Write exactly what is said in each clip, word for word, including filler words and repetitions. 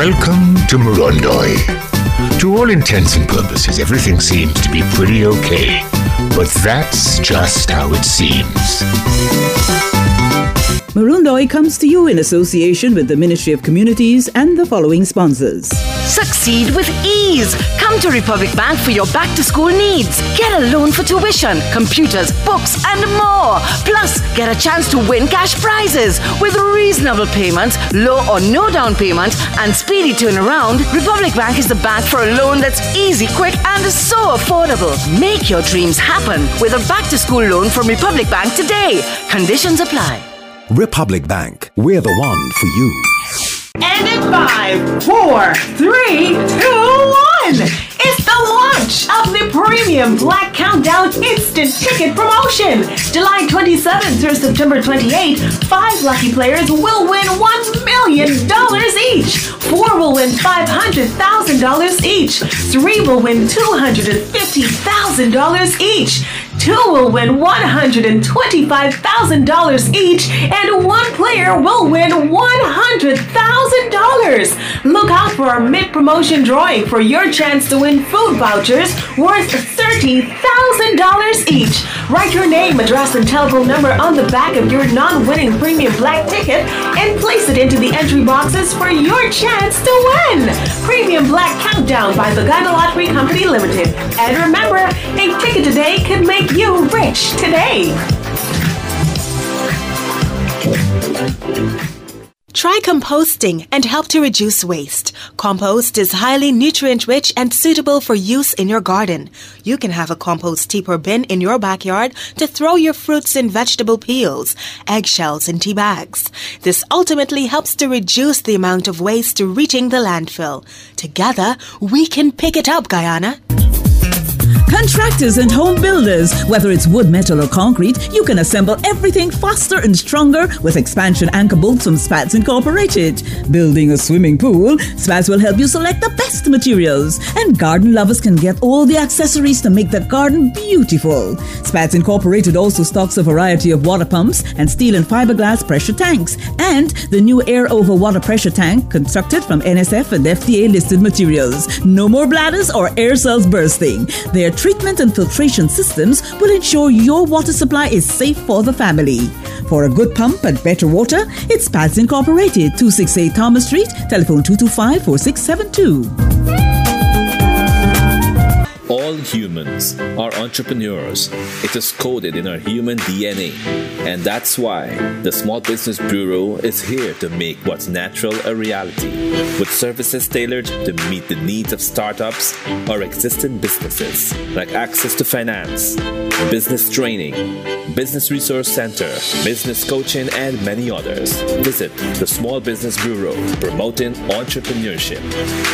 Welcome to Murundoi. To all intents and purposes, everything seems to be pretty okay. But that's just how it seems. Murundoi comes to you in association with the Ministry of Communities and the following sponsors. Succeed with ease. Come to Republic Bank for your back-to-school needs. Get a loan for tuition, computers, books, and more. Plus, get a chance to win cash prizes. With reasonable payments, low or no down payment, and speedy turnaround, Republic Bank is the bank for a loan that's easy, quick, and so affordable. Make your dreams happen with a back-to-school loan from Republic Bank today. Conditions apply. Republic Bank, we're the one for you. And in five, four, three, two, one. It's the launch of the Premium Black Countdown Instant Ticket Promotion. July twenty-seventh through September twenty-eighth, five lucky players will win one million dollars each. Four will win five hundred thousand dollars each. Three will win two hundred fifty thousand dollars each. Two will win one hundred twenty-five thousand dollars each, and one player will win one hundred thousand dollars. Look out for our mid-promotion drawing for your chance to win food vouchers worth thirty thousand dollars each. Write your name, address, and telephone number on the back of your non-winning Premium Black ticket and place it into the entry boxes for your chance to win. Premium Black Countdown by the Ghana Lottery Company Limited. And remember, a ticket today could make you rich today. Try composting and help to reduce waste. Compost is highly nutrient-rich and suitable for use in your garden. You can have a compost heap or bin in your backyard to throw your fruits and vegetable peels, eggshells, and tea bags. This ultimately helps to reduce the amount of waste reaching the landfill. Together, we can pick it up, Guyana. Contractors and home builders, whether it's wood, metal, or concrete, you can assemble everything faster and stronger with expansion anchor bolts from Spats Incorporated. Building a swimming pool, Spats will help you select the best materials. And garden lovers can get all the accessories to make that garden beautiful. Spats Incorporated also stocks a variety of water pumps and steel and fiberglass pressure tanks. And the new air over water pressure tank constructed from N S F and F D A listed materials. No more bladders or air cells bursting. Their treatment and filtration systems will ensure your water supply is safe for the family. For a good pump and better water, it's Spats Incorporated, two sixty-eight Thomas Street, telephone two two five, four six seven two. All humans are entrepreneurs. It is coded in our human D N A. And that's why the Small Business Bureau is here to make what's natural a reality, with services tailored to meet the needs of startups or existing businesses, like access to finance, business training, business resource center, business coaching, and many others. Visit the Small Business Bureau, promoting entrepreneurship.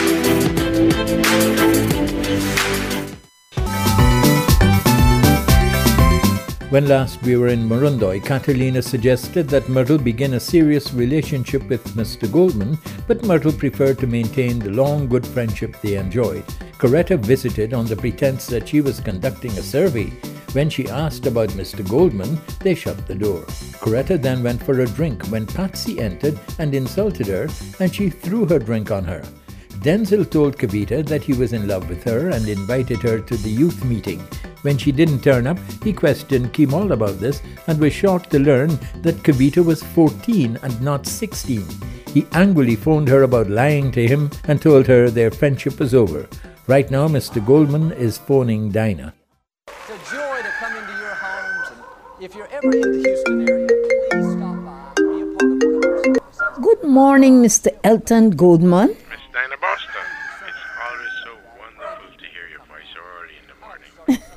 When last we were in Murundoi, Catalina suggested that Myrtle begin a serious relationship with Mister Goldman, but Myrtle preferred to maintain the long, good friendship they enjoyed. Coretta visited on the pretense that she was conducting a survey. When she asked about Mister Goldman, they shut the door. Coretta then went for a drink when Patsy entered and insulted her, and she threw her drink on her. Denzel told Kavita that he was in love with her and invited her to the youth meeting. When she didn't turn up, he questioned Kemal about this and was shocked to learn that Kavita was fourteen and not sixteen. He angrily phoned her about lying to him and told her their friendship was over. Right now, Mister Goldman is phoning Dinah. It's a joy to come into your homes, and if you're ever in the Houston area, please stop by and be a part of one of our. Good morning, Mister Elton Goldman. Miss Dinah Boston, it's always so wonderful to hear your voice so early in the morning.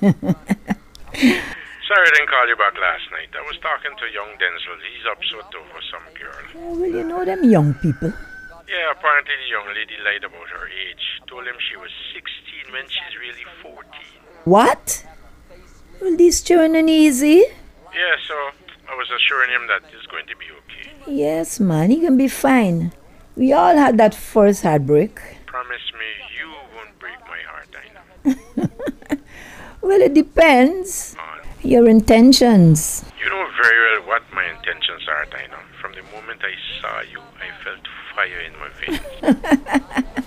Sorry I didn't call you back last night. I was talking to young Denzel. He's upset over some girl. Oh, well, you know them young people. Yeah, apparently the young lady lied about her age. Told him she was sixteen when she's really fourteen. What? Well, this children ain't easy. Yeah, so I was assuring him that it's going to be okay. Yes, man, he can be fine. We all had that first heartbreak. Promise me you won't break my heart, Dinah. Well, it depends. Your intentions. You know very well what my intentions are, Dinah. From from the moment I saw you, I felt fire in my veins.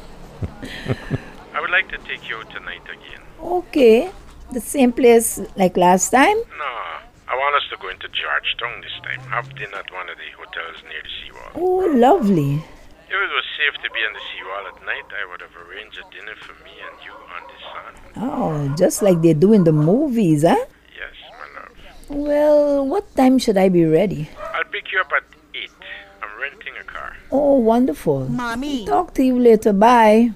I would like to take you out tonight again. Okay. The same place like last time? No, I want us to go into Georgetown this time. Have dinner at one of the hotels near the seawall. Oh, lovely. If it was safe to be on the seawall at night, I would have arranged a dinner for me and you on the sand. Oh, just like they do in the movies, huh? Yes, my love. Well, what time should I be ready? I'll pick you up at eight. I'm renting a car. Oh, wonderful. Mommy. Talk to you later. Bye.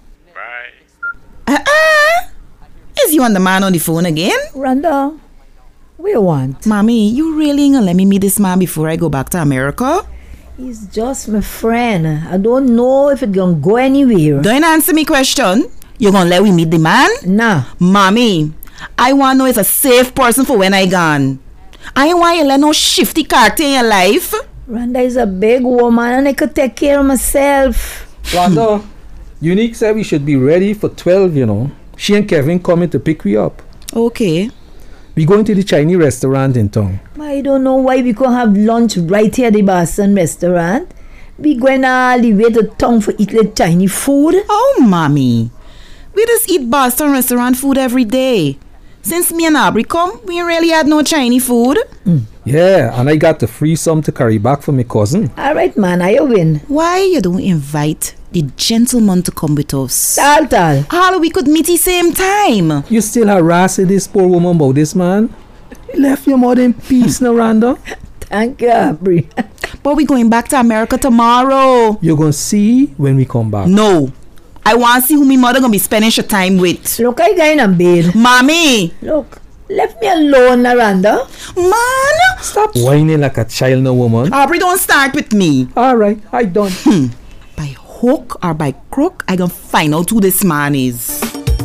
Bye. Uh-uh. Is you and the man on the phone again? Rhonda, what you want? Mommy, you really ain't gonna let me meet this man before I go back to America? He's just my friend. I don't know if it's gonna go anywhere. Don't answer me question. You gonna let we meet the man? Nah. Mommy, I wanna know it's a safe person for when I gone. I ain't want you let no shifty character in your life. Rhonda is a big woman and I could take care of myself. Rhonda, Unique said we should be ready for twelve, you know. She and Kevin coming to pick we up. Okay. We going to the Chinese restaurant in town. I don't know why we could have lunch right here at the Boston restaurant. We going all the way to town for eat like Chinese food. Oh, Mommy. We just eat Boston restaurant food every day. Since me and Aubrey come, we really had no Chinese food. Mm. Yeah, and I got the free some to carry back for my cousin. All right, man, I win. Why you don't invite the gentleman to come with us? Tal, tal. All we could meet the same time. You still harassing this poor woman about this man? You left your mother in peace, no, Rhonda? Thank you, Aubrey. But we going back to America tomorrow. You're going to see when we come back. No. I want to see who my mother going to be spending her time with. Look, I got in a bed. Mommy. Look, left me alone, Rhonda. Man. Stop whining like a child, no woman. Aubrey, don't start with me. All right, I done. Hmm. By hook or by crook, I going to find out who this man is.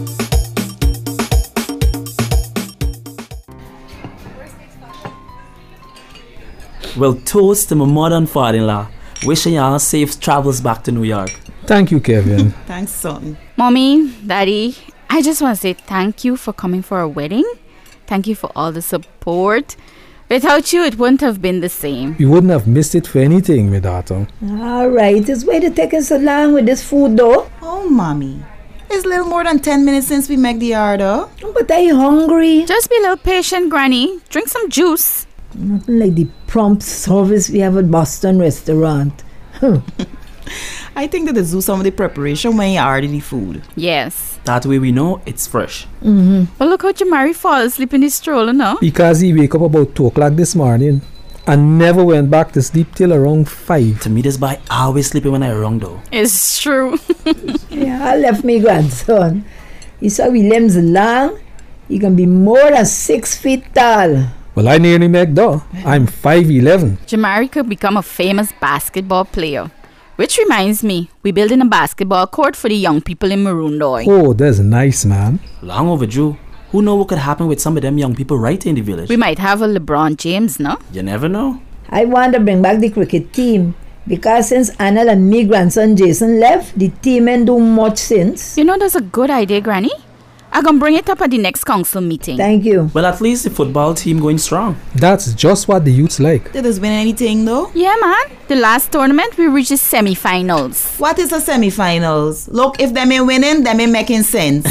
Well, toast to my mother and father-in-law. Wishing y'all safe travels back to New York. Thank you, Kevin. Thanks, son. Mommy, Daddy, I just want to say thank you for coming for our wedding. Thank you for all the support. Without you, it wouldn't have been the same. You wouldn't have missed it for anything, my daughter. All right, it's way to take us along with this food, though. Oh, Mommy. It's a little more than ten minutes since we make the order. But are you hungry? Just be a little patient, Granny. Drink some juice. Nothing like the prompt service we have at Boston restaurant. Huh. I think that they do some of the preparation when you order the food. Yes. That way we know it's fresh. Mm-hmm. Well, look how Jamari fall asleep in his stroller now. Because he wake up about two o'clock this morning and never went back to sleep till around five. To me, this boy always sleeping when I wrong though. It's true. Yeah, I left my grandson. He saw we limbs long. He can be more than six feet tall. Well, I nearly make though. I'm five eleven. Jamari could become a famous basketball player. Which reminds me, we're building a basketball court for the young people in Marundoy. Oh, that's nice, man. Long overdue. Who know what could happen with some of them young people right in the village? We might have a LeBron James, no? You never know. I want to bring back the cricket team. Because since Anna and me grandson Jason left, the team ain't do much since. You know, that's a good idea, Granny. I'm going to bring it up at the next council meeting. Thank you. Well, at least the football team going strong. That's just what the youths like. Did this win anything though? Yeah, man. The last tournament, we reached the semi-finals. What is the semi-finals? Look, if them ain't winning, them ain't making sense.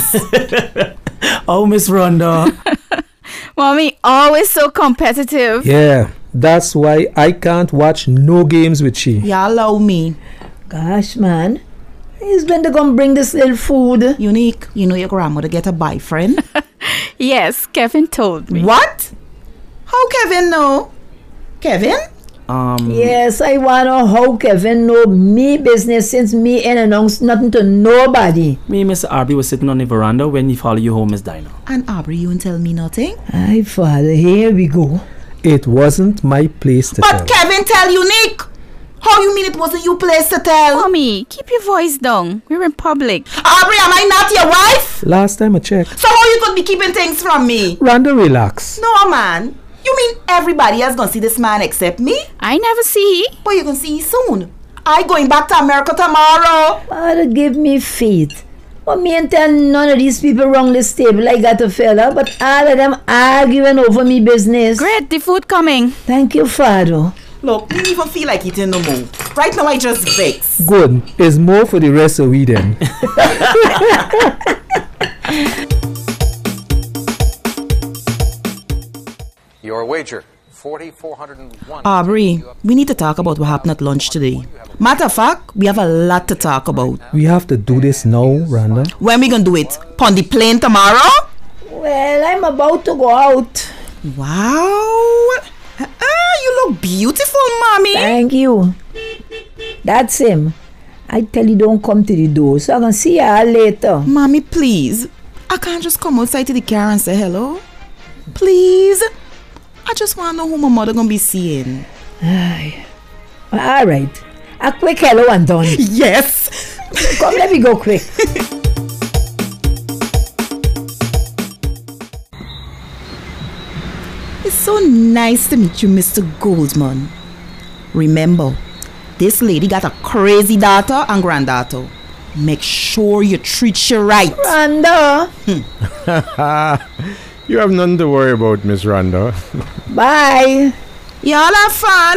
Oh, Miss Rhonda. Mommy, always so competitive. Yeah, that's why I can't watch no games with she. You allow me. Gosh, man. He's been to come bring this little food. Unique, you know your grandmother get a boyfriend? Yes, Kevin told me. What? How Kevin know? Kevin? Um. Yes, I want to know how Kevin know me business since me ain't announced nothing to nobody. Me and Mister Aubrey was sitting on the veranda when he followed you home, Miss Dinah. And Aubrey, you won't tell me nothing? Aye, father, here we go. It wasn't my place to but tell. But Kevin tell Unique! How you mean it wasn't your place to tell? Mommy, keep your voice down. We're in public. Aubrey, am I not your wife? Last time I checked. So how you could be keeping things from me? Rhonda, relax. No, man. You mean everybody else gonna see this man except me? I never see. But you gonna see soon. I going back to America tomorrow. Father, give me faith. Well, me ain't tell none of these people wrong this table. I got a fella, but all of them arguing over me business. Great, the food coming. Thank you, Father. Look, me even feel like eating no more. Right now I just vex. Good. It's more for the rest of we then. Your wager, forty-four hundred one. Aubrey, we need to talk about what happened at lunch today. Matter of fact, we have a lot to talk about. We have to do this now, Rhonda. When we gonna do it? On the plane tomorrow? Well, I'm about to go out. Wow. Ah, you look beautiful, mommy. Thank you. That's him. I tell you, don't come to the door, so I can see you all later. Mommy, please. I can't just come outside to the car and say hello. Please. I just want to know who my mother gonna be seeing. All right. A quick hello and done. Yes. Come, let me go quick. It's so nice to meet you, Mister Goldman. Remember, this lady got a crazy daughter and granddaughter. Make sure you treat her right. Rhonda. You have nothing to worry about, Miss Rhonda. Bye. Y'all have fun.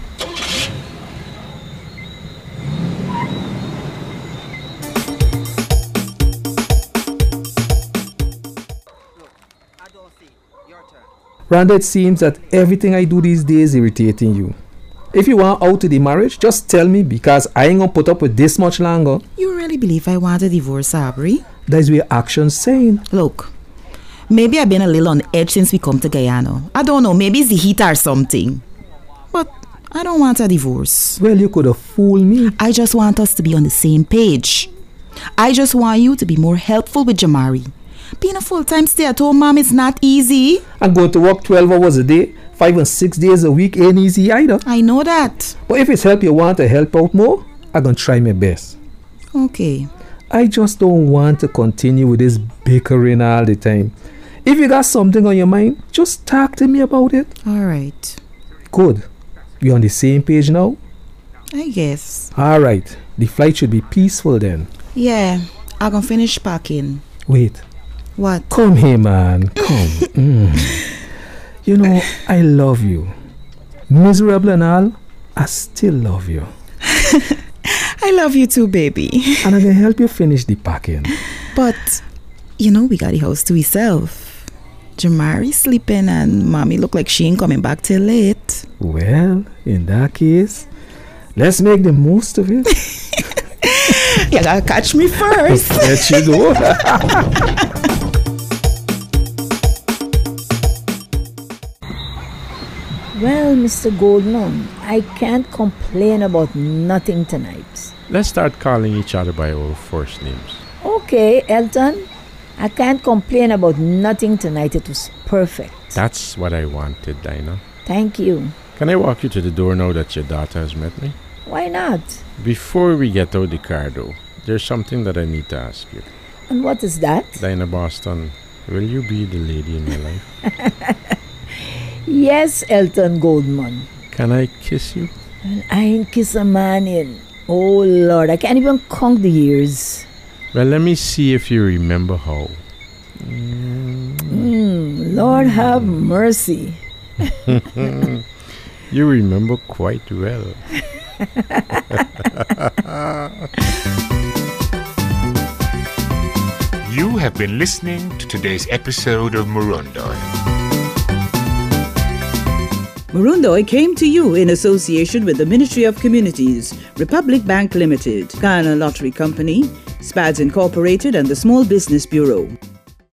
Rhonda, it seems that everything I do these days is irritating you. If you want out of the marriage, just tell me, because I ain't gonna put up with this much longer. You really believe I want a divorce, Aubrey? That's what your actions saying. Look, maybe I've been a little on edge since we come to Guyana. I don't know, maybe it's the heat or something. But I don't want a divorce. Well, you could have fooled me. I just want us to be on the same page. I just want you to be more helpful with Jamari. Being a full-time stay-at-home mom is not easy. And going to work twelve hours a day, five and six days a week ain't easy either. I know that. But if it's help you want to help out more, I'm going to try my best. Okay. I just don't want to continue with this bickering all the time. If you got something on your mind, just talk to me about it. All right. Good. We on the same page now? I guess. All right. The flight should be peaceful then. Yeah. I'm going to finish packing. Wait. What? Come here, man. Come. mm. You know, I love you. Miserable and all, I still love you. I love you too, baby. And I can help you finish the packing. But, you know, we got the house to ourselves. Jamari sleeping and mommy look like she ain't coming back till late. Well, in that case, let's make the most of it. You gotta catch me first. Let you go. Well, Mister Goldman, I can't complain about nothing tonight. Let's start calling each other by our first names. Okay, Elton. I can't complain about nothing tonight. It was perfect. That's what I wanted, Dinah. Thank you. Can I walk you to the door now that your daughter has met me? Why not? Before we get out the car, though, there's something that I need to ask you. And what is that? Dinah Boston, will you be the lady in my life? Yes, Elton Goldman. Can I kiss you? Well, I ain't kiss a man in. Oh, Lord, I can't even count the years. Well, let me see if you remember how. Mm. Mm, Lord have mercy. You remember quite well. You have been listening to today's episode of Murundoy. Murundoy came to you in association with the Ministry of Communities, Republic Bank Limited, Guyana Lottery Company, Spads Incorporated and the Small Business Bureau.